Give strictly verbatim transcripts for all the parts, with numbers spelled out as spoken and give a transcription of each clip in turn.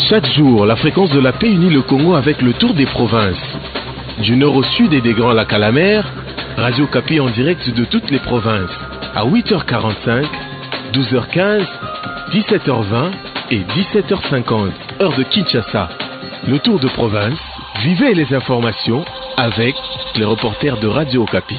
Chaque jour, la fréquence de la paix unit le Congo avec le tour des provinces. Du nord au sud et des Grands Lacs à la mer, Radio Okapi en direct de toutes les provinces. À huit heures quarante-cinq, douze heures quinze, dix-sept heures vingt et dix-sept heures cinquante, heure de Kinshasa. Le tour de province, vivez les informations avec les reporters de Radio Okapi.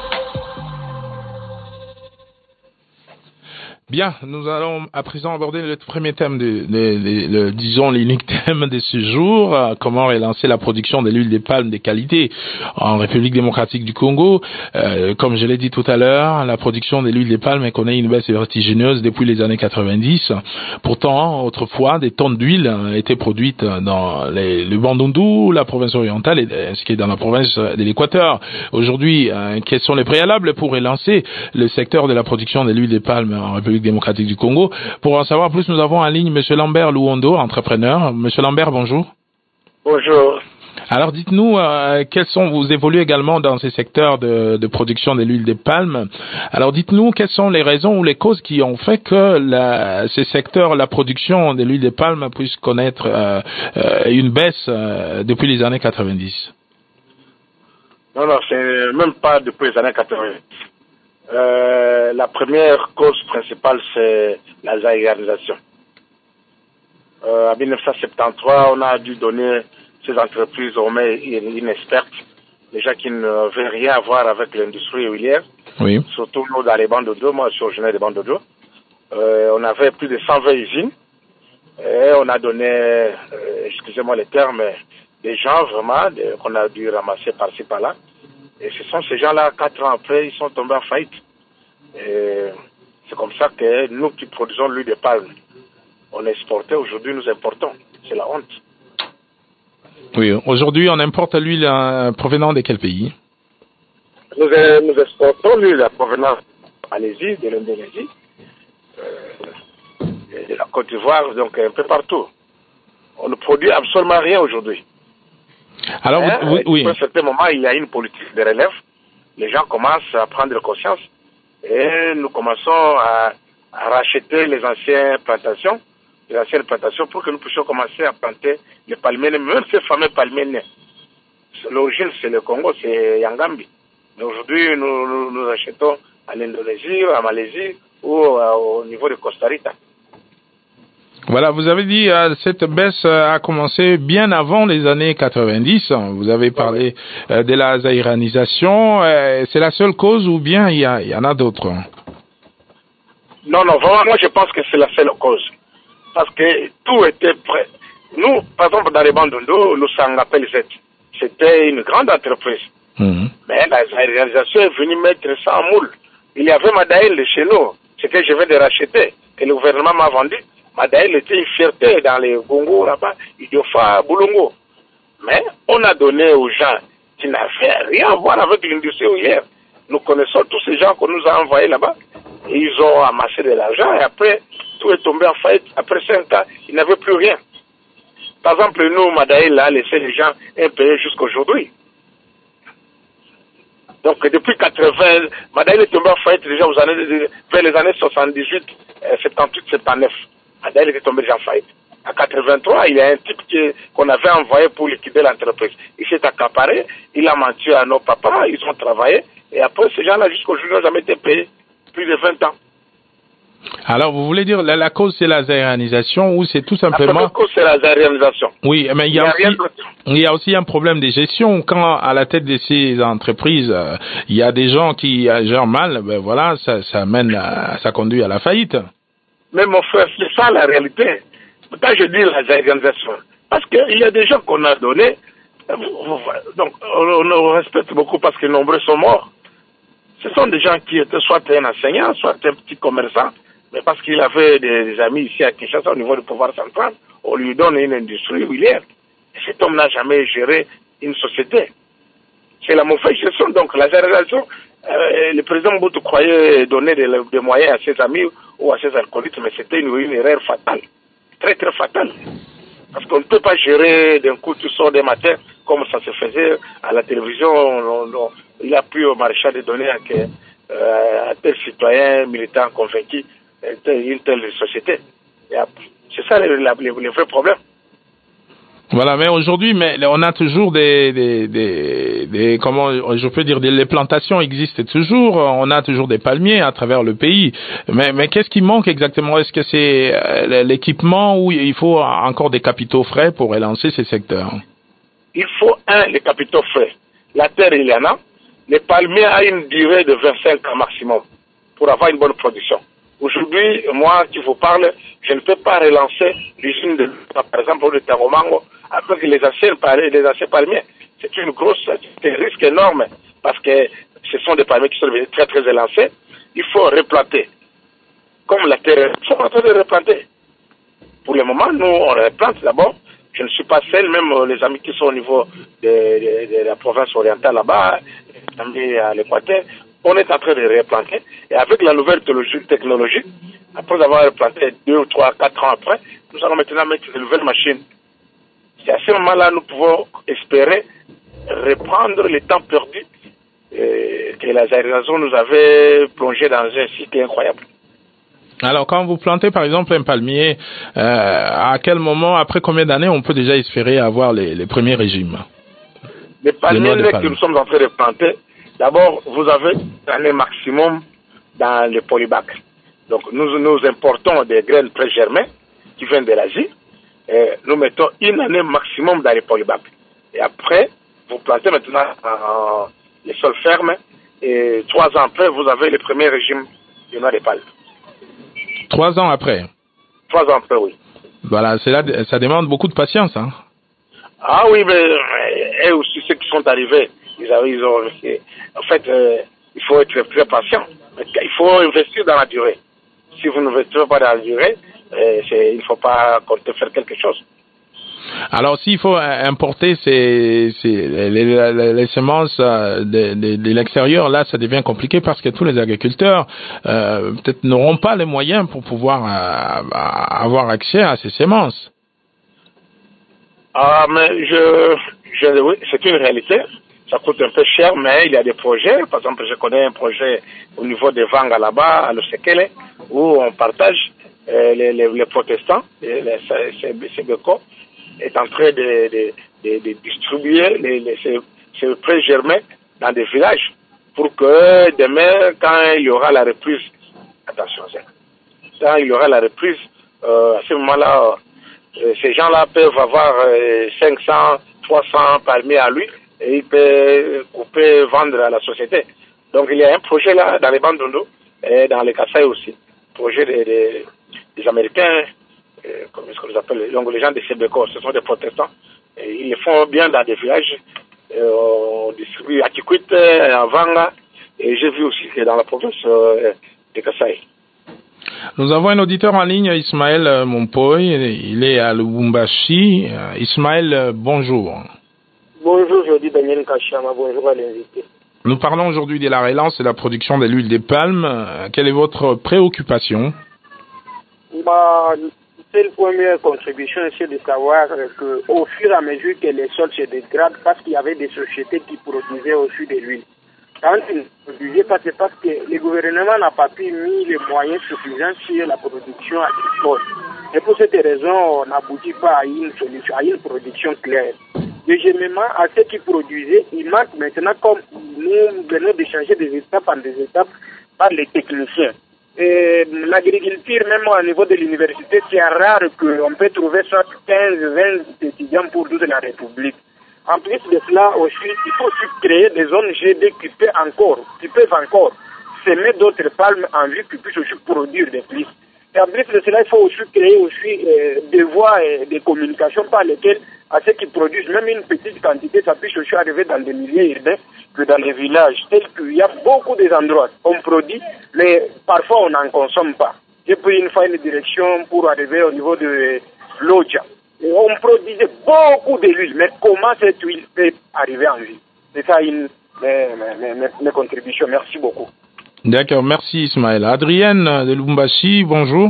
Bien, nous allons à présent aborder le premier thème, de, de, de, de, disons l'unique thème de ce jour, euh, comment relancer la production de l'huile de palme de qualité en République démocratique du Congo. Euh, comme je l'ai dit tout à l'heure, la production de l'huile de palme connaît une baisse vertigineuse depuis les années quatre-vingt-dix. Pourtant, autrefois, des tonnes d'huile étaient produites dans les, le Bandundu, la province orientale, et ce qui est dans la province de l'Équateur. Aujourd'hui, euh, quels sont les préalables pour relancer le secteur de la production de l'huile de palme en République démocratique du Congo? Pour en savoir plus, nous avons en ligne Monsieur Lambert Luondo, entrepreneur. Monsieur Lambert, bonjour. Bonjour. Alors dites-nous, euh, quels sont, vous évoluez également dans ces secteurs de, de production de l'huile de palme. Alors dites-nous, quelles sont les raisons ou les causes qui ont fait que la, ces secteurs, la production de l'huile de palme puisse connaître euh, euh, une baisse euh, depuis les années quatre-vingt-dix? Non, non, c'est même pas depuis les années quatre-vingt-dix. Euh, la première cause principale, c'est la zaïrisation. Euh, en mille neuf cent soixante-treize, on a dû donner ces entreprises aux mains inexpertes, des gens qui ne veulent rien avoir avec l'industrie huilière, oui. Surtout nous dans les bandes d'eau. Moi, je suis originaire des bandes d'eau. Euh, on avait plus de cent vingt usines et on a donné, euh, excusez-moi les termes, des gens vraiment de, qu'on a dû ramasser par-ci par-là. Et ce sont ces gens-là, quatre ans après, ils sont tombés en faillite. Et c'est comme ça que nous qui produisons l'huile de palme, on exportait, aujourd'hui nous importons. C'est la honte. Oui, aujourd'hui on importe l'huile euh, provenant de quel pays? Nous, euh, nous exportons l'huile provenant de la Malaisie, de l'Indonésie, euh, de la Côte d'Ivoire, donc un peu partout. On ne produit absolument rien aujourd'hui. Alors, hein, vous, oui. À un certain moment, il y a une politique de relève. Les gens commencent à prendre conscience et nous commençons à, à racheter les anciennes plantations, les anciennes plantations pour que nous puissions commencer à planter les palmiers, même ces fameux palmiers. L'origine, c'est le Congo, c'est Yangambi. Mais aujourd'hui, nous, nous, nous achetons en Indonésie, en Malaisie ou euh, au niveau de Costa Rica. Voilà, vous avez dit euh, cette baisse a commencé bien avant les années quatre-vingt-dix. Vous avez parlé euh, de la zaïranisation. Euh, c'est la seule cause ou bien il y, a, il y en a d'autres? Non, non, vraiment, moi je pense que c'est la seule cause. Parce que tout était prêt. Nous, par exemple, dans les bandes d'eau, le Sangapel Z, c'était une grande entreprise. Mmh. Mais la zaïranisation est venue mettre ça en moule. Il y avait Madaïl chez nous, ce que je vais de racheter, que le gouvernement m'a vendu. Madaïl était une fierté dans les Congo là-bas, Idiofa, Boulongo. Mais on a donné aux gens qui n'avaient rien à voir avec l'industrie houillère. Nous connaissons tous ces gens qu'on nous a envoyés là-bas. Et ils ont amassé de l'argent et après, tout est tombé en faillite. Après cinq ans, ils n'avaient plus rien. Par exemple, nous, Madaïl a laissé les gens impayés jusqu'aujourd'hui. Donc, depuis quatre-vingts, Madaïl est tombé en faillite déjà aux années, vers les années soixante-dix-huit, soixante-dix-huit, soixante-dix-neuf. Madaïl était tombé déjà en faillite. À quatre-vingt-trois, il y a un type qui, qu'on avait envoyé pour liquider l'entreprise. Il s'est accaparé, il a menti à nos papas, ils ont travaillé, et après, ces gens-là, jusqu'aujourd'hui, n'ont jamais été payés. Plus de vingt ans. Alors, vous voulez dire, la, la cause, c'est la zaïranisation ou c'est tout simplement... La cause, c'est la zaïranisation. Oui, mais il y, a il, y a aussi, il y a aussi un problème de gestion. Quand, à la tête de ces entreprises, euh, il y a des gens qui gèrent mal, ben voilà, ça, ça mène à, ça conduit à la faillite. Mais mon frère, c'est ça la réalité. Quand je dis la zaïranisation, parce qu'il y a des gens qu'on a donnés, donc on, on respecte beaucoup parce que nombreux sont morts. Ce sont des gens qui étaient soit un enseignant, soit un petit commerçant, mais parce qu'il avait des, des amis ici à Kinshasa au niveau du pouvoir central, on lui donne une industrie huilière. Et cet homme n'a jamais géré une société. C'est la mauvaise gestion. Donc la génération, euh, le président Mobutu croyait donner des, des moyens à ses amis ou à ses alcooliques, mais c'était une, une erreur fatale. Très très fatale. Parce qu'on ne peut pas gérer d'un coup tout sort des matins comme ça se faisait à la télévision. On, on, il a pu au maréchal de donner à, que, euh, à tel citoyen militant convaincu une telle société. C'est ça le, le, le vrai problème. Voilà, mais aujourd'hui, mais on a toujours des, des, des, des, comment je peux dire, des, les plantations existent toujours. On a toujours des palmiers à travers le pays. Mais, mais qu'est-ce qui manque exactement? Est-ce que c'est l'équipement ou il faut encore des capitaux frais pour relancer ces secteurs? Il faut un, les capitaux frais. La terre, il y en a. Les palmiers ont une durée de vingt-cinq ans maximum pour avoir une bonne production. Aujourd'hui, moi qui vous parle, je ne peux pas relancer l'usine de, par exemple, de Taromango avec les anciens, les anciens palmiers. C'est une grosse, c'est un risque énorme parce que ce sont des palmiers qui sont devenus très très élancés. Il faut replanter. Comme la terre, il faut en train de replanter. Pour le moment, nous, on replante d'abord. Je ne suis pas seul, même les amis qui sont au niveau de, de, de la province orientale là-bas, à l'Équateur, on est en train de replanter. Et avec la nouvelle technologie, après avoir replanté deux ou trois, quatre ans après, nous allons maintenant mettre de nouvelles machines. C'est à ce moment-là nous pouvons espérer reprendre le temps perdu euh, que la aération nous avait plongé dans un cycle incroyable. Alors, quand vous plantez, par exemple, un palmier, euh, à quel moment, après combien d'années, on peut déjà espérer avoir les, les premiers régimes? Les palmiers que nous sommes en train de planter, d'abord, vous avez une année maximum dans les polybacs. Donc, nous, nous importons des graines pré-germées qui viennent de l'Asie. Et nous mettons une année maximum dans les polybacs. Et après, vous plantez maintenant euh, les sols fermes. Et trois ans après, vous avez le premier régime du noix de palme. Trois ans après. Trois ans après, oui. Voilà, c'est là, ça demande beaucoup de patience, hein. Ah oui, mais et aussi ceux qui sont arrivés, ils, ils ont, en fait, euh, il faut être très patient. Il faut investir dans la durée. Si vous n'investissez pas dans la durée, euh, il ne faut pas compter faire quelque chose. Alors, s'il faut importer ces, ces, les, les, les semences de, de, de l'extérieur, là, ça devient compliqué parce que tous les agriculteurs euh, peut-être n'auront pas les moyens pour pouvoir euh, avoir accès à ces semences. Ah, mais je, je oui, c'est une réalité. Ça coûte un peu cher, mais il y a des projets. Par exemple, je connais un projet au niveau de Vanga là-bas, à Lusekele, où on partage euh, les, les, les protestants, les, les Sebeko, est en train de, de, de, de distribuer les, les, ces, ces prés germains dans des villages pour que demain, quand il y aura la reprise, attention, quand il y aura la reprise, euh, à ce moment-là, euh, ces gens-là peuvent avoir euh, cinq cents, trois cents palmiers à lui et ils peuvent couper, vendre à la société. Donc il y a un projet là dans les Bandundu et dans les Kasaï aussi, projet des, des, des Américains. Euh, comme est-ce qu'on les appelle, donc les gens de Sebeko, ce sont des protestants. Et ils le font bien dans des villages. Euh, on distribue à Kikwit, à Vanga, et j'ai vu aussi que dans la province euh, de Kasaï. Nous avons un auditeur en ligne, Ismaël Mompoy. Il est à Lubumbashi. Ismaël, bonjour. Bonjour, je dis Daniel Kachama. Bonjour à l'invité. Nous parlons aujourd'hui de la relance et de la production de l'huile des palmes. Quelle est votre préoccupation? Bah, c'est la première contribution, c'est de savoir qu'au fur et à mesure que les sols se dégradent, parce qu'il y avait des sociétés qui produisaient aussi de l'huile. Quand ils ne produisaient pas, c'est parce que le gouvernement n'a pas pu mis les moyens suffisants sur la production agricole. Et pour cette raison, on n'aboutit pas à une solution, à une production claire. Deuxièmement, à ceux qui produisaient, il manque maintenant, comme nous venons de changer des étapes en des étapes par les techniciens. L'agriculture, même au niveau de l'université, c'est rare qu'on peut trouver soit quinze, vingt étudiants pour toute la République. En plus de cela, aussi, il faut aussi créer des zones G D qui peuvent encore, qui peuvent encore semer d'autres palmes en vue qui puissent aussi produire des plus. Et en plus de cela, il faut aussi créer aussi euh, des voies et des communications par lesquelles, à ceux qui produisent même une petite quantité, ça puisse aussi arriver dans des milieux urbains que dans les villages, tels qu'il y a beaucoup d'endroits. On produit, mais parfois on n'en consomme pas. J'ai pris une fois une direction pour arriver au niveau de l'Odja. On produisait beaucoup d'huile, mais comment cette huile peut arriver en vie? C'est ça une mes, mes, mes, mes contributions. Merci beaucoup. D'accord, merci Ismaël. Adrienne de Lubumbashi, bonjour.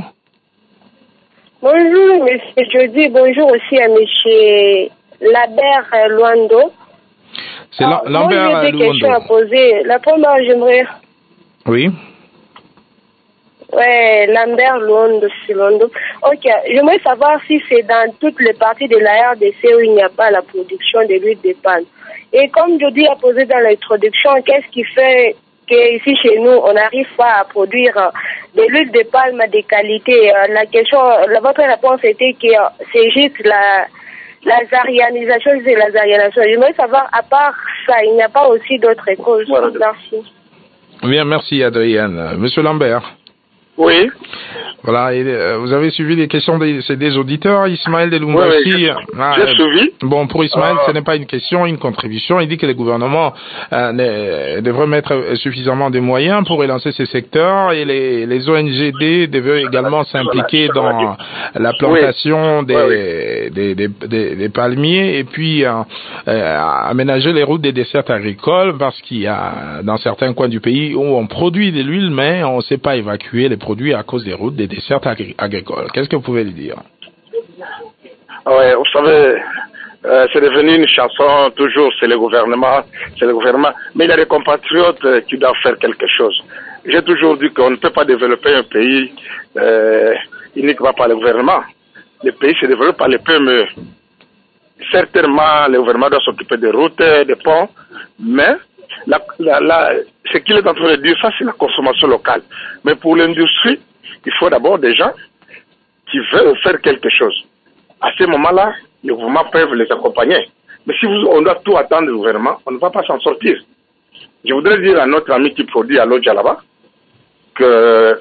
Bonjour, monsieur Jody. Bonjour aussi à monsieur Lambert Luando. C'est la, Lambert Luando. Moi, j'ai des questions à poser. La première, j'aimerais... Oui. Ouais, Lambert Luando, c'est Luando. Ok, j'aimerais savoir si c'est dans toutes les parties de la R D C où il n'y a pas la production de l'huile de palme. Et comme Jody a posé dans l'introduction, qu'est-ce qui fait qu'ici chez nous, on n'arrive pas à produire de l'huile de palme de qualité? La question, la, votre réponse était que c'est juste la, la zarianisation, c'est la zarianisation. J'aimerais savoir, à part ça, il n'y a pas aussi d'autres causes. Voilà. Merci. Bien, merci Adrienne. Monsieur Lambert. Oui. Voilà, et, euh, vous avez suivi les questions des, des auditeurs. Ismaël Delumba oui, aussi. Oui, ah, j'ai suivi. Bon, pour Ismaël, ah. ce n'est pas une question, une contribution. Il dit que le gouvernement euh, devrait mettre suffisamment de moyens pour relancer ces secteurs et les, les O N G D devraient également s'impliquer dans la plantation oui. des, oui. Des, des, des, des palmiers et puis euh, euh, aménager les routes des dessertes agricoles parce qu'il y a dans certains coins du pays où on produit de l'huile mais on ne sait pas évacuer les produits à cause des routes des dessertes agricoles. Qu'est-ce que vous pouvez lui dire? Oui, vous savez, euh, c'est devenu une chanson, toujours c'est le gouvernement, c'est le gouvernement, mais il y a des compatriotes qui doivent faire quelque chose. J'ai toujours dit qu'on ne peut pas développer un pays euh, uniquement par le gouvernement. Le pays se développe par les P M E. Certainement, le gouvernement doit s'occuper des routes, des ponts, mais la, la, la, ce qu'il est en train de dire, ça c'est la consommation locale. Mais pour l'industrie, il faut d'abord des gens qui veulent faire quelque chose. À ce moment-là, le gouvernement peut les accompagner. Mais si vous, on doit tout attendre du gouvernement, on ne va pas s'en sortir. Je voudrais dire à notre ami qui produit à Lodja là-bas que,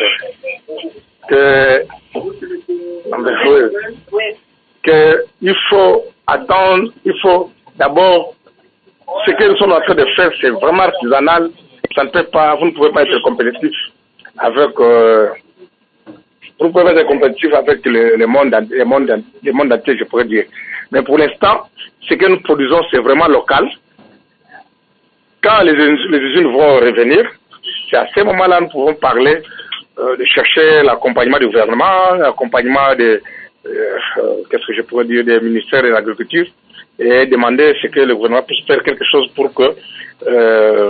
que, que il faut attendre, il faut d'abord, ce que nous sommes en train de faire, c'est vraiment artisanal. Ça ne peut pas, vous ne pouvez pas être compétitif avec, euh, vous ne pouvez pas être compétitif avec le, le monde, le monde, le monde entier, je pourrais dire. Mais pour l'instant, ce que nous produisons, c'est vraiment local. Quand les, les usines vont revenir, c'est à ce moment-là que nous pouvons parler euh, de chercher l'accompagnement du gouvernement, l'accompagnement de, euh, qu'est-ce que je pourrais dire, des ministères de l'agriculture, et demander ce que le gouvernement puisse faire quelque chose pour que euh,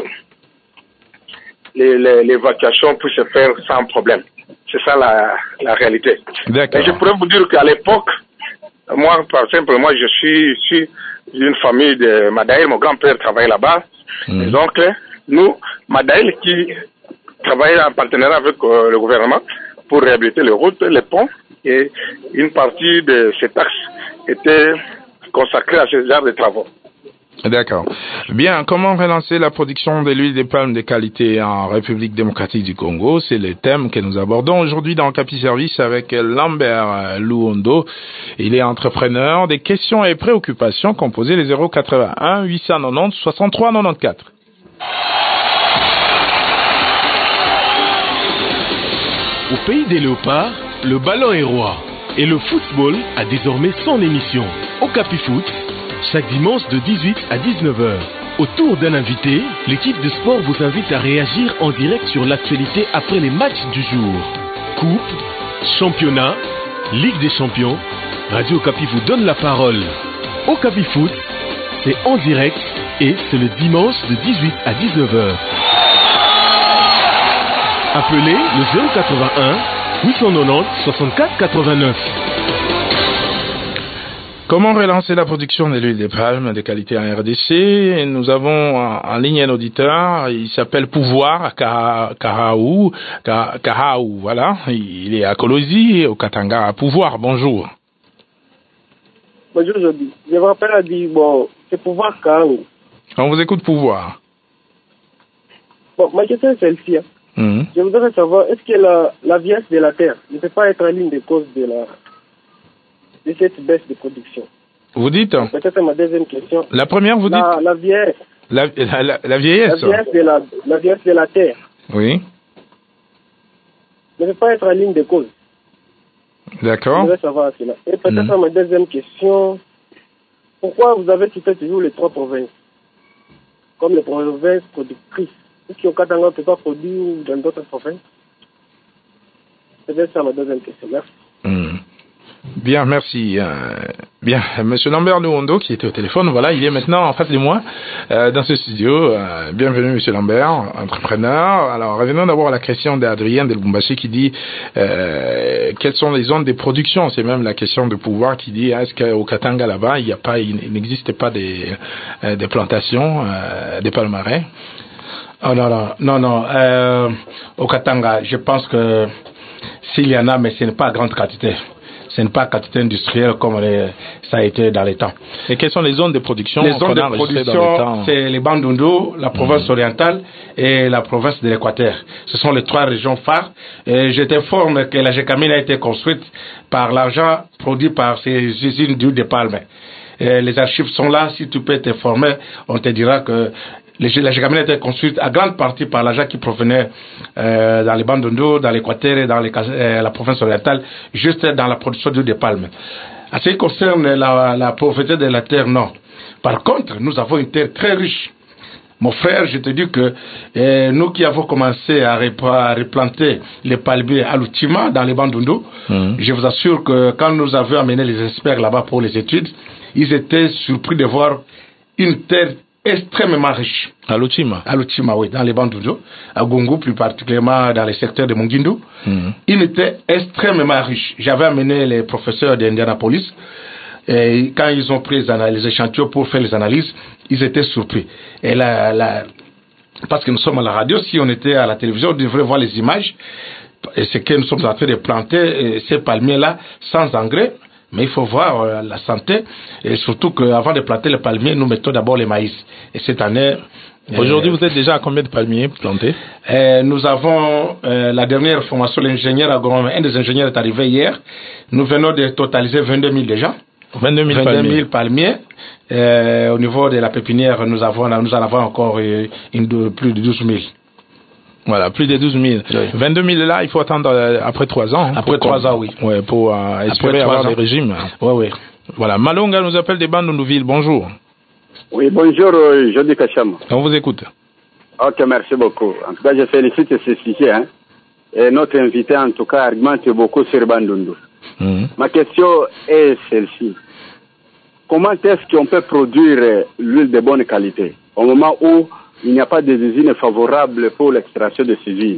l'évacuation puisse se faire sans problème. C'est ça la, la réalité. D'accord. Et je pourrais vous dire qu'à l'époque, moi, par exemple, moi, je suis issu d'une famille de Madaïl, mon grand-père travaillait là-bas. Mmh. Donc, nous, Madaïl qui travaillait en partenariat avec euh, le gouvernement pour réhabiliter les routes, les ponts, et une partie de ces taxes était consacrée à ce genre de travaux. D'accord. Bien, comment relancer la production de l'huile de palme de qualité en République démocratique du Congo? C'est le thème que nous abordons aujourd'hui dans Capi Service avec Lambert Luondo. Il est entrepreneur. Des questions et préoccupations, composez les zéro quatre-vingt-un huit cent quatre-vingt-dix soixante-trois quatre-vingt-quatorze. Au pays des léopards, le ballon est roi et le football a désormais son émission. Au Capi Foot, chaque dimanche de dix-huit à dix-neuf heures. Autour d'un invité, l'équipe de sport vous invite à réagir en direct sur l'actualité après les matchs du jour. Coupe, championnat, Ligue des champions, Radio Capi vous donne la parole. Au Capi Foot, c'est en direct et c'est le dimanche de dix-huit à dix-neuf heures. Appelez le zéro quatre-vingt-un huit cent quatre-vingt-dix soixante-quatre quatre-vingt-neuf. Comment relancer la production de l'huile de palme de qualité en R D C? Nous avons en, en ligne un auditeur, il s'appelle Pouvoir Karaou, Karaou, voilà, il est à Kolosi, au Katanga. Pouvoir, bonjour. Bonjour, Jody. Je me rappelle à dire, bon, c'est Pouvoir Karaou. On vous écoute, Pouvoir. Bon, ma question est celle-ci. Hein. Mm-hmm. Je voudrais savoir, est-ce que la, la vieillesse de la terre ne peut pas être en ligne de cause de la de cette baisse de production? Vous dites? Peut-être ma deuxième question. La première, vous la, dites? La vieillesse. La, la, la, la vieillesse. La vieillesse de la, la vieillesse de la terre. Oui. Ne peut pas être en ligne de cause. D'accord. Je voudrais savoir cela. Et peut-être mmh. ma deuxième question, pourquoi vous avez cité toujours les trois provinces comme les provinces productrices? Est-ce qu'au Katanga, on ne peut pas produire dans d'autres provinces? C'est bien ça ma deuxième question. Merci. Mmh. Bien, merci. Euh, bien, Monsieur Lambert Luondo, qui était au téléphone, voilà, il est maintenant en face de moi, euh, dans ce studio. Euh, bienvenue, Monsieur Lambert, entrepreneur. Alors, revenons d'abord à la question d'Adrien de Lubumbashi qui dit euh, quelles sont les zones de production. C'est même la question de pouvoir qui dit est-ce qu'au Katanga là-bas, il n'y a pas, il n'existe pas des, euh, des plantations, euh, des palmarès. Oh non, non, non, non. Euh, au Katanga, je pense que s'il y en a, mais ce n'est pas à grande quantité. Ce n'est pas quantité industrielle comme les, ça a été dans les temps. Et quelles sont les zones de production? Les zones de production, c'est les Bandundu, la province mmh. orientale et la province de l'Équateur. Ce sont les trois régions phares. Et je t'informe que la Gécamine a été construite par l'argent produit par ces usines d'huile de palme. Et les archives sont là. Si tu peux t'informer, on te dira que la Gécamine a été construite à grande partie par l'argent qui provenait euh, dans les Bandundu, dans l'Équateur et dans les, euh, la province orientale, juste dans la production d'huile de palme. En ce qui concerne la, la pauvreté de la terre, non. Par contre, nous avons une terre très riche. Mon frère, je te dis que euh, nous qui avons commencé à, à replanter les palmiers à l'Outima, dans les Bandundu, mmh. je vous assure que quand nous avons amené les experts là-bas pour les études, ils étaient surpris de voir une terre extrêmement riche. À l'Outima. À l'Outima, oui, dans les Bandundu, à Gungu, plus particulièrement dans les secteurs de Mungindu. Mm-hmm. Il était extrêmement riche. J'avais amené les professeurs d'Indianapolis, et quand ils ont pris les échantillons pour faire les analyses, ils étaient surpris. Et là, là, parce que nous sommes à la radio, si on était à la télévision, on devrait voir les images. Et c'est que nous sommes en train de planter ces palmiers-là sans engrais. Mais il faut voir euh, la santé, et surtout qu'avant de planter les palmiers, nous mettons d'abord les maïs. Et cette année... Aujourd'hui, euh, vous êtes déjà à combien de palmiers plantés? euh, Nous avons euh, la dernière formation, l'ingénieur agronome, un des ingénieurs est arrivé hier. Nous venons de totaliser vingt-deux mille déjà. vingt-deux mille palmiers. palmiers. Euh, au niveau de la pépinière, nous, avons, nous en avons encore euh, une de, plus de douze mille. Voilà, plus de douze mille. Oui. vingt-deux mille là, il faut attendre euh, après trois ans. Hein, après trois ans, oui. Ouais, pour euh, espérer avoir ans. Des régimes. Oui, oui. Voilà, Malonga nous appelle des Bandundu-ville. Bonjour. Oui, bonjour, euh, Jody Kacham. On vous écoute. Ok, merci beaucoup. En tout cas, je félicite ce sujet. Hein. Et notre invité, en tout cas, argumente beaucoup sur Bandundu. Mmh. Ma question est celle-ci. Comment est-ce qu'on peut produire l'huile de bonne qualité au moment où il n'y a pas des usines favorables pour l'extraction de ces huiles?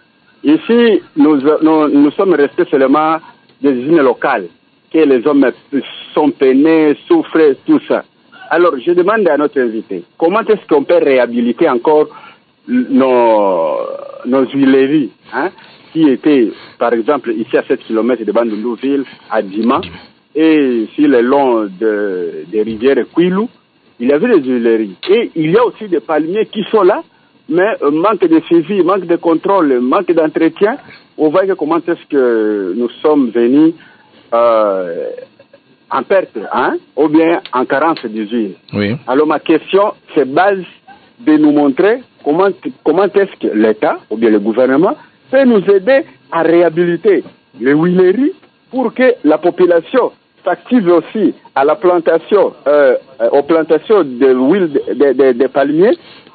Ici, nous, nous, nous sommes restés seulement des usines locales, que les hommes sont peinés, souffrent, tout ça. Alors, je demande à notre invité, comment est-ce qu'on peut réhabiliter encore nos, nos huileries, hein, qui étaient, par exemple, ici à sept kilomètres de Bandundu-ville, à Dima, et sur le long de, des rivières Kwilu, il y avait des huileries. Et il y a aussi des palmiers qui sont là, mais euh, manque de suivi, manque de contrôle, manque d'entretien. On voit que comment est-ce que nous sommes venus euh, en perte, hein, ou bien en carence d'huile. Oui. Alors ma question, c'est base de nous montrer comment, comment est-ce que l'État, ou bien le gouvernement, peut nous aider à réhabiliter les huileries pour que la population s'active aussi à la plantation, euh, aux plantations de l'huile de, de, de, de palmiers.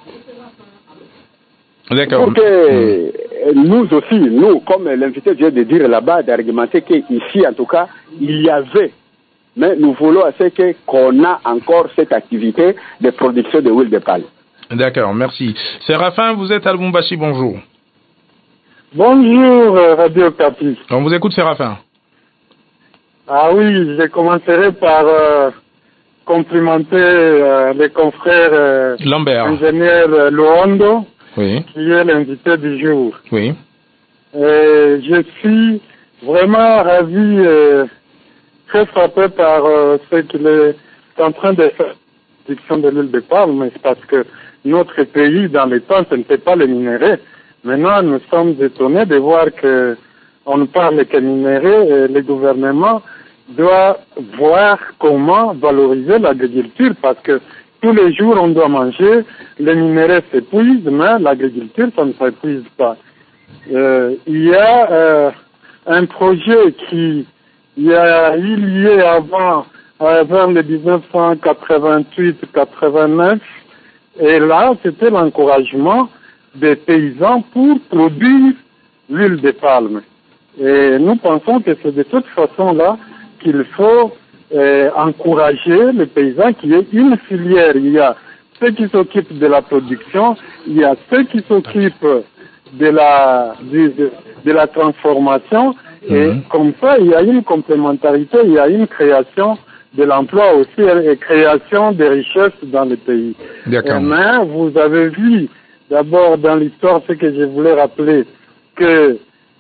D'accord. Pour que mmh. nous aussi, nous, comme l'invité vient de dire là-bas, d'argumenter qu'ici, en tout cas, il y avait, mais nous voulons assez que qu'on a encore cette activité de production de huile de palme. D'accord, merci. Séraphin, vous êtes à Lubumbashi, bonjour. Bonjour, Radio Capi. On vous écoute, Séraphin. Ah oui, je commencerai par euh, complimenter euh, les confrères euh, Lambert, ingénieur euh, Luondo, oui. qui est l'invité du jour. Oui. Et je suis vraiment ravi, euh, très frappé par euh, ce qu'il est en train de faire, la production de l'huile de palme, mais c'est parce que notre pays, dans les temps, ce n'était pas les minéraux. Maintenant, nous sommes étonnés de voir que on ne parle que minéraux et le gouvernement doit voir comment valoriser l'agriculture parce que tous les jours on doit manger, les minéraux s'épuisent, mais l'agriculture ça ne s'épuise pas. Euh, il y a euh, un projet qui il y a eu lieu avant, euh, vers le dix-neuf cent quatre-vingt-huit quatre-vingt-neuf, et là c'était l'encouragement des paysans pour produire l'huile de palme. Et nous pensons que c'est de toute façon là qu'il faut euh, encourager les paysans, qu'il y ait une filière. Il y a ceux qui s'occupent de la production, il y a ceux qui s'occupent de la, de, de, de la transformation, et mmh. comme ça, il y a une complémentarité, il y a une création de l'emploi aussi, et création de richesses dans le pays. D'accord. Mais vous avez vu, d'abord dans l'histoire, ce que je voulais rappeler, que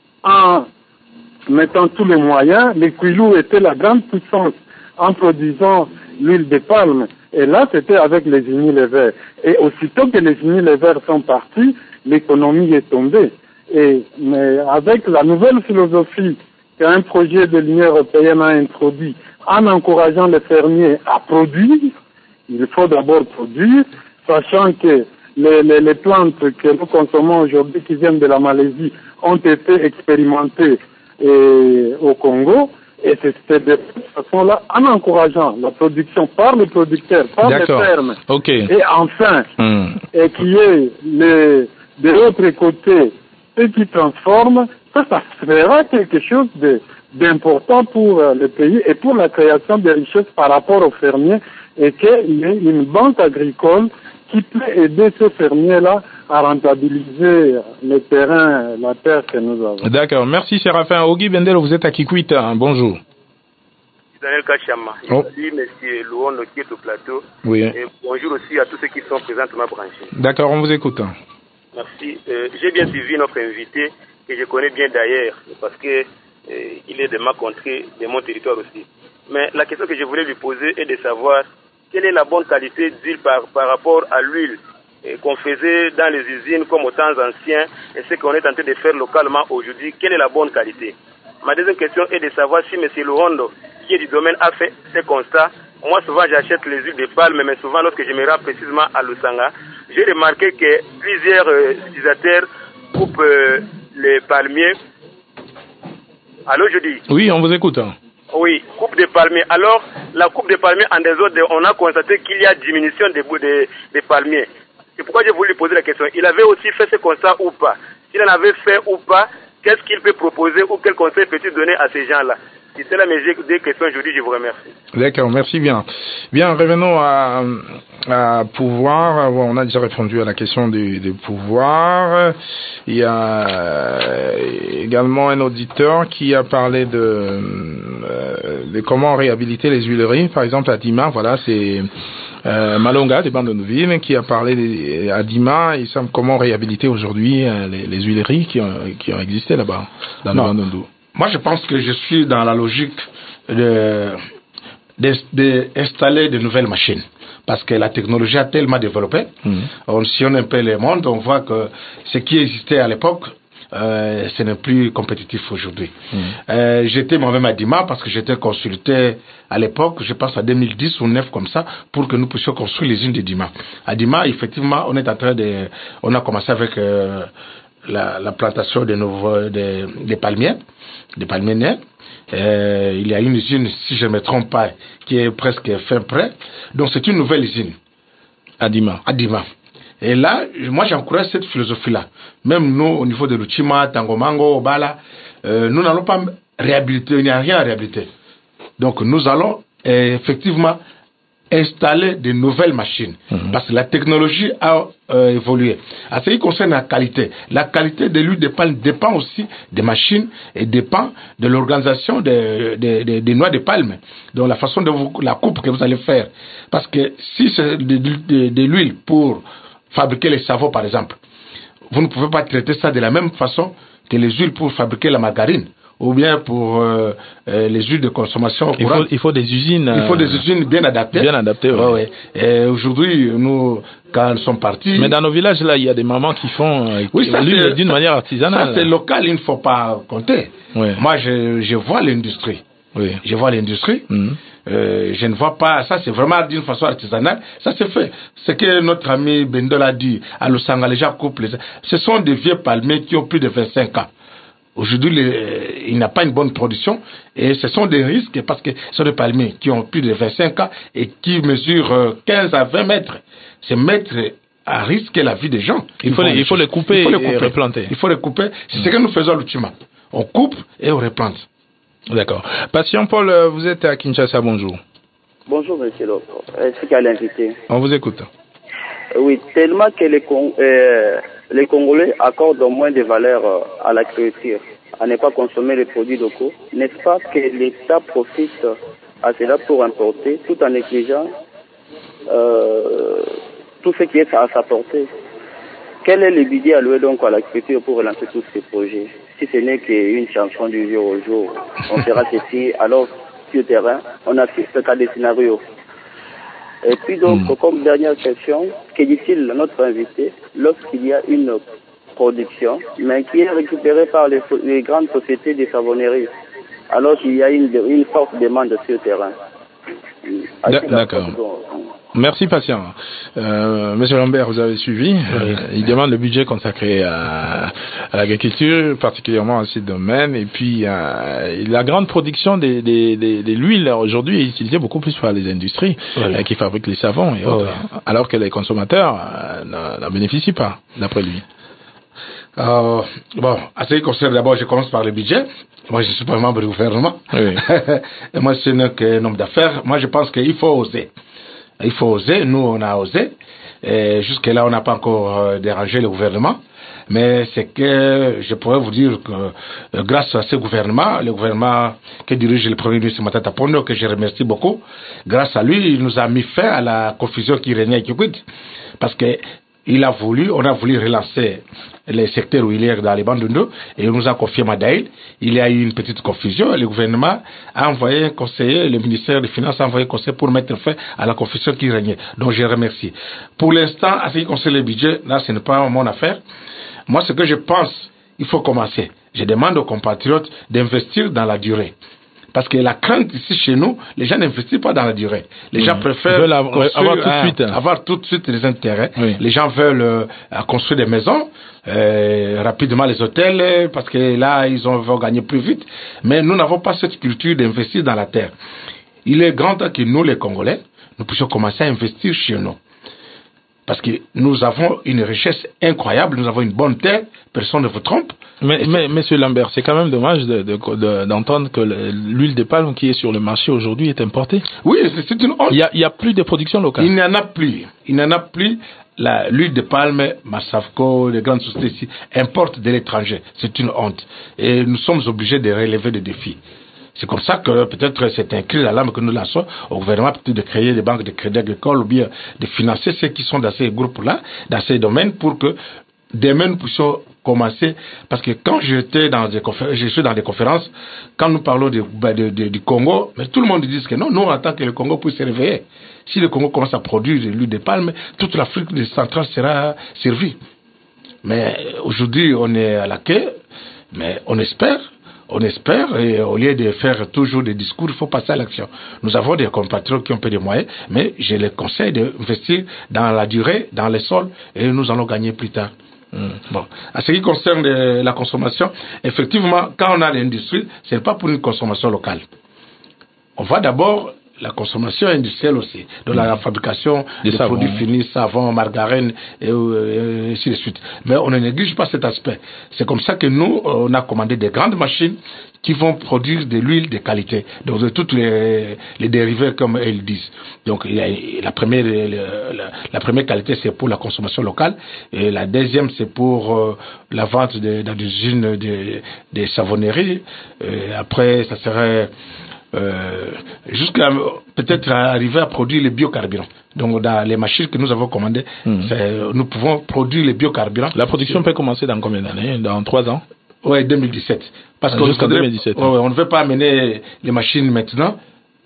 en mettant tous les moyens, les Kouilou étaient la grande puissance en produisant l'huile de palme. Et là, c'était avec les Unilever. Et aussitôt que les Unilever sont partis, l'économie est tombée. Et mais avec la nouvelle philosophie qu'un projet de l'Union européenne a introduit, en encourageant les fermiers à produire, il faut d'abord produire, sachant que les, les, les plantes que nous consommons aujourd'hui, qui viennent de la Malaisie, ont été expérimentées et, au Congo, et c'est de cette façon-là, en encourageant la production par les producteurs, par les fermes, okay. et enfin, mm. et qui est les, de l'autre côté, ceux qui transforment, ça, ça fera quelque chose de, d'important pour euh, le pays et pour la création de richesses par rapport aux fermiers, et qu'il y ait une banque agricole qui peut aider ces fermiers-là à rentabiliser les terrains, la terre que nous avons. D'accord, merci Séraphin. Ogi Bendel, vous êtes à Kikwita, bonjour. Daniel Kachama, oh. Merci monsieur Louon qui est au plateau. Oui. Et bonjour aussi à tous ceux qui sont présentement branchés. D'accord, on vous écoute. Merci. Euh, j'ai bien suivi notre invité, que je connais bien d'ailleurs, parce que euh, il est de ma contrée, de mon territoire aussi. Mais la question que je voulais lui poser est de savoir quelle est la bonne qualité d'huile par, par rapport à l'huile qu'on faisait dans les usines comme aux temps anciens et ce qu'on est en train de faire localement aujourd'hui. Quelle est la bonne qualité? Ma deuxième question est de savoir si M. Luhondo, qui est du domaine, a fait ce constat. Moi, souvent, j'achète les huiles de palme, mais souvent, lorsque je me rends précisément à Lusanga, j'ai remarqué que plusieurs euh, utilisateurs coupent euh, les palmiers. Allô, je dis? Oui, on vous écoute. Oui, coupe de palmiers. Alors, la coupe de palmiers en désordre, on a constaté qu'il y a diminution des de, de palmiers. C'est pourquoi j'ai voulu lui poser la question. Il avait aussi fait ce constat ou pas? S'il en avait fait ou pas, qu'est-ce qu'il peut proposer ou quel conseil peut-il donner à ces gens-là? Si c'est là mes deux questions aujourd'hui, je vous remercie. D'accord, merci bien. Bien, revenons à, à pouvoir. On a déjà répondu à la question du, du pouvoir. Il y a également un auditeur qui a parlé de, de comment réhabiliter les huileries. Par exemple, à Dima, voilà, c'est euh, Malonga, des bandes de Nouville, qui a parlé de, à Dima, il semble comment réhabiliter aujourd'hui les, les huileries qui ont, qui ont existé là-bas, dans le Bandundu. Moi, je pense que je suis dans la logique de, de, de installer de nouvelles machines. Parce que la technologie a tellement développé. Mmh. On sillonne un peu le monde, on voit que ce qui existait à l'époque, euh, ce n'est plus compétitif aujourd'hui. Mmh. Euh, j'étais moi-même à Dima parce que j'étais consulté à l'époque, je pense à deux mille dix ou deux mille neuf comme ça, pour que nous puissions construire les usines de Dima. À Dima, effectivement, on est en train de, on a commencé avec euh, la, la plantation de nouveaux, des de palmiers. des palmiers nés. Euh, il y a une usine, si je ne me trompe pas, qui est presque fin prêt. Donc c'est une nouvelle usine. À Dima. À Dima. Et là, moi j'encourage cette philosophie-là. Même nous, au niveau de l'Uchima, Tangomango, Obala, euh, nous n'allons pas réhabiliter, il n'y a rien à réhabiliter. Donc nous allons euh, effectivement installer de nouvelles machines. Mmh. Parce que la technologie a euh, évolué. À ce qui concerne la qualité, la qualité de l'huile de palme dépend aussi des machines et dépend de l'organisation des de, de, de noix de palme. Donc la façon de vous, la coupe que vous allez faire. Parce que si c'est de, de, de l'huile pour fabriquer les savons par exemple, vous ne pouvez pas traiter ça de la même façon que les huiles pour fabriquer la margarine. Ou bien pour euh, euh, les huiles de consommation il faut, il faut des usines il faut des usines bien adaptées bien adaptées ouais. Ouais, ouais. Et aujourd'hui nous quand elles sont parties, mais dans nos villages là il y a des mamans qui font euh, oui, ça l'huile d'une manière artisanale, ça c'est local, il ne faut pas compter. Ouais. Moi je, je vois l'industrie, oui. je vois l'industrie mm-hmm. euh, je ne vois pas ça, c'est vraiment d'une façon artisanale, ça c'est fait. Ce que notre ami Bendel a dit à Lusanga, les gens coupent les... ce sont des vieux palmiers qui ont plus de vingt-cinq ans. Aujourd'hui, les, il n'y a pas une bonne production et ce sont des risques parce que ce sont des palmiers qui ont plus de vingt-cinq ans et qui mesurent quinze à vingt mètres. C'est mettre à risque la vie des gens. Il faut, les, il faut les couper, il faut les couper et replanter. Il faut les couper. C'est mmh. ce que nous faisons à l'Uchima. On coupe et on replante. D'accord. Patient Paul, vous êtes à Kinshasa, bonjour. Bonjour, monsieur Lopre. Est-ce qu'il y a l'invité? On vous écoute. Oui, tellement que les, Cong euh, les Congolais accordent moins de valeur à l'agriculture, à ne pas consommer les produits locaux, n'est-ce pas que l'État profite à cela pour importer tout en négligeant euh, tout ce qui est à sa portée? Quel est le budget alloué donc à l'agriculture pour relancer tous ces projets? Si ce n'est qu'une chanson du jour au jour, on fera ceci, alors sur le terrain, on assiste à des scénarios. Et puis donc, mmh. comme dernière question, que dit-il notre invité lorsqu'il y a une production, mais qui est récupérée par les, les grandes sociétés de savonnerie, alors qu'il y a une, une forte demande sur le terrain? D'accord. Merci, patient. Euh, Monsieur Lambert, vous avez suivi. Euh, il demande le budget consacré à, à l'agriculture, particulièrement à ces domaines. Et puis, euh, la grande production de, de, de, de l'huile aujourd'hui est utilisée beaucoup plus par les industries voilà. euh, qui fabriquent les savons et autres, ouais. alors que les consommateurs euh, n'en bénéficient pas, d'après lui. Euh, bon, à ce qui concerne, d'abord, je commence par le budget. Moi, je suis pas membre du gouvernement. Oui. Et moi, je suis qu'un homme d'affaires. Moi, je pense qu'il faut oser. Il faut oser. Nous, on a osé. Et jusque-là, on n'a pas encore euh, dérangé le gouvernement. Mais c'est que je pourrais vous dire que euh, grâce à ce gouvernement, le gouvernement que dirige le Premier ministre Matata Ponyo, que je remercie beaucoup, grâce à lui, il nous a mis fin à la confusion qui régnait à Kikwit. Parce que il a voulu, on a voulu relancer les secteurs huiliers dans les Bandundu et il nous a confié Madaïl. Il y a eu une petite confusion et le gouvernement a envoyé un conseiller, le ministère des Finances a envoyé un conseiller pour mettre fin à la confusion qui régnait. Donc je remercie. Pour l'instant, à ce qui concerne le budget, là ce n'est pas mon affaire. Moi ce que je pense, il faut commencer. Je demande aux compatriotes d'investir dans la durée. Parce que la crainte ici chez nous, les gens n'investissent pas dans la durée. Les mmh. gens préfèrent avoir, avoir, tout de suite. Hein, avoir tout de suite des intérêts. Oui. Les gens veulent euh, construire des maisons, euh, rapidement les hôtels, parce que là, ils ont, vont gagner plus vite. Mais nous n'avons pas cette culture d'investir dans la terre. Il est grand temps que nous, les Congolais, nous puissions commencer à investir chez nous. Parce que nous avons une richesse incroyable, nous avons une bonne terre, personne ne vous trompe. Mais, mais Monsieur Lambert, c'est quand même dommage de, de, de, d'entendre que l'huile de palme qui est sur le marché aujourd'hui est importée. Oui, c'est une honte. Il y a, il y a plus de production locale. Il n'y en a plus. Il n'y en a plus. La, l'huile de palme, Massafco, les grandes sociétés ici, importent de l'étranger. C'est une honte. Et nous sommes obligés de relever des défis. C'est comme ça que peut-être c'est un cri d'alarme que nous lançons au gouvernement, peut-être de créer des banques de crédit agricole ou bien de financer ceux qui sont dans ces groupes-là, dans ces domaines, pour que demain nous puissions commencer. Parce que quand j'étais dans des conférences, je suis dans des conférences, quand nous parlons de, de, de, du Congo, mais tout le monde dit que non, nous on attend que le Congo puisse se réveiller. Si le Congo commence à produire de l'huile de palme, toute l'Afrique centrale sera servie. Mais aujourd'hui on est à la quai, mais on espère. On espère, et au lieu de faire toujours des discours, il faut passer à l'action. Nous avons des compatriotes qui ont peu de moyens, mais je les conseille d'investir dans la durée, dans les sols, et nous allons gagner plus tard. Mmh. Bon. À ce qui concerne la consommation, effectivement, quand on a l'industrie, ce n'est pas pour une consommation locale. On va d'abord la consommation industrielle aussi, de la, la fabrication des de produits finis, savon, margarine et, et ainsi de suite. Mais on ne néglige pas cet aspect. C'est comme ça que nous, on a commandé des grandes machines qui vont produire de l'huile de qualité, donc de toutes les, les dérivés comme elles disent. Donc il y a, la première, la, la première qualité c'est pour la consommation locale et la deuxième c'est pour euh, la vente de, dans des usines de, de savonnerie. Et après ça serait Euh, jusqu'à peut-être arriver à produire les biocarburants. Donc dans les machines que nous avons commandées, mmh. nous pouvons produire les biocarburants. La production peut commencer dans combien d'années? Dans trois ans? Oui, deux mille dix-sept. Parce ah, qu'on jusqu'en deux mille dix-sept. Ouais, on ne veut pas amener les machines maintenant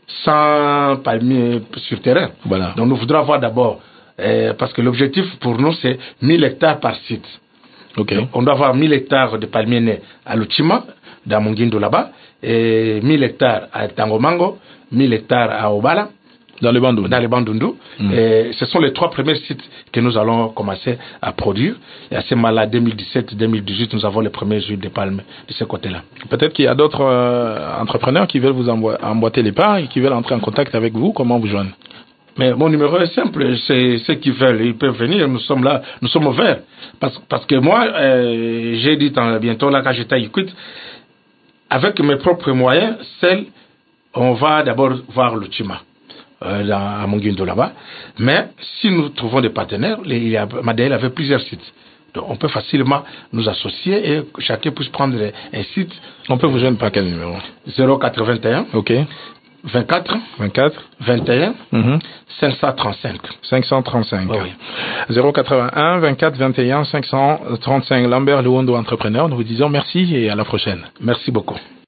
sans palmiers sur terrain. Voilà. Donc nous voudrons avoir d'abord, euh, parce que l'objectif pour nous c'est mille hectares par site. Okay. Donc, on doit avoir mille hectares de palmiers nés à Luchima, dans Mungindo là-bas, et mille hectares à Tangomango, mille hectares à Obala, dans les Bandundu. Dans les Bandundu. Mm. Et ce sont les trois premiers sites que nous allons commencer à produire. Et à ce moment-là, deux mille dix-sept deux mille dix-huit, nous avons les premiers huiles de palme de ce côté-là. Peut-être qu'il y a d'autres euh, entrepreneurs qui veulent vous embo- emboîter les pas et qui veulent entrer en contact avec vous. Comment vous joindre? Mais mon numéro est simple, c'est ceux qui veulent, ils peuvent venir, nous sommes là, nous sommes ouverts. Parce, parce que moi, euh, j'ai dit tant, bientôt là, quand j'étais à Iquit, avec mes propres moyens, celle, on va d'abord voir le Tuma. Euh, dans, à Monguindo là-bas. Mais si nous trouvons des partenaires, les, il y a, Madael avait plusieurs sites. Donc on peut facilement nous associer et chacun puisse prendre un site. On peut vous joindre par quel numéro? zéro quatre-vingt-un. Ok. vingt-quatre. vingt-quatre. vingt et un. Mm-hmm. cinq cent trente-cinq. cinq cent trente-cinq. Oh oui. zéro quatre-vingt-un, vingt-quatre, vingt et un, cinq cent trente-cinq. Lambert Luondo, entrepreneur. Nous vous disons merci et à la prochaine. Merci beaucoup.